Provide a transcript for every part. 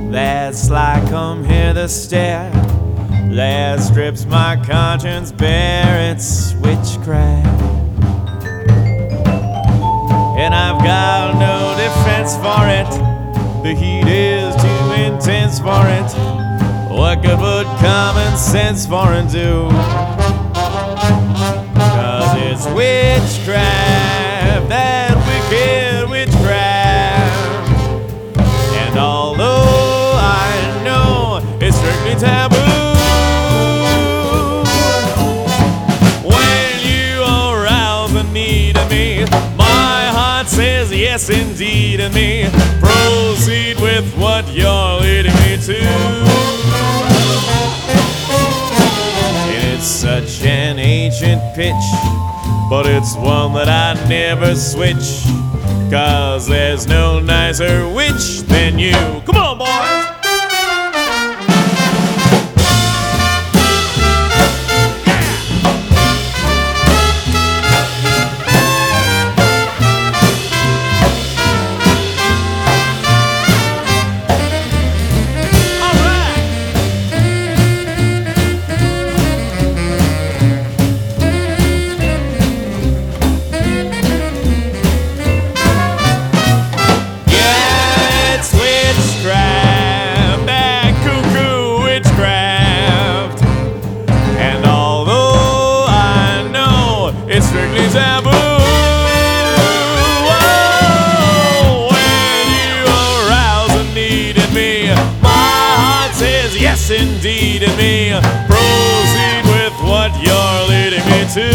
That's like come here to stare. That strips my conscience bare. It's witchcraft, and I've got no defense for it. The heat is too intense for it. What good would common sense for it do? 'Cause it's witchcraft, that wicked witchcraft. And although I know it's strictly taboo, when you arouse the need in me, my heart says yes indeed in me. Proceed with what you're leading me to. It's such an ancient pitch, but it's one that I never switch. 'Cause there's no nicer witch than you. Come on, boys! It's strictly taboo. Whoa, when you arouse a need in me, my heart says yes indeed in me. Proceed with what you're leading me to.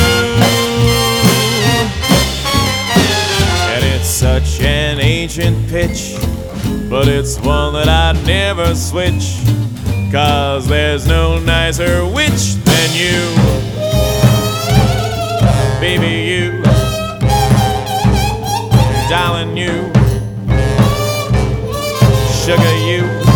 And it's such an ancient pitch, but it's one that I'd never switch. 'Cause there's no nicer witch than you. Baby, you, darling, you, sugar, you.